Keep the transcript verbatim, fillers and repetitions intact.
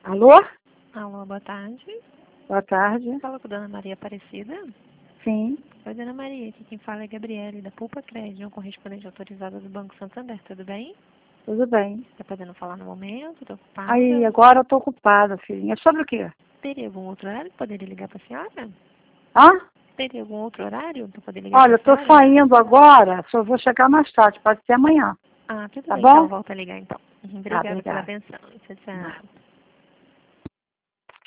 Alô? Alô, boa tarde. Boa tarde. Fala com a dona Maria Aparecida. Sim. Oi, dona Maria, aqui quem fala é Gabriele, da Pulpa Crédito, um correspondente autorizado do Banco Santander, tudo bem? Tudo bem. Tá podendo falar no momento? Tô ocupada. Aí, agora eu tô ocupada, filhinha. Sobre o quê? Teria algum outro horário que poderia ligar pra senhora? Hã? Teria algum outro horário que eu poderia ligar Olha, eu pra tô senhora? saindo agora, só vou chegar mais tarde, pode ser amanhã. Ah, tudo Tá bem, bom? então volta a ligar então. Tá, Obrigada pela obrigada. atenção. Tchau, tchau.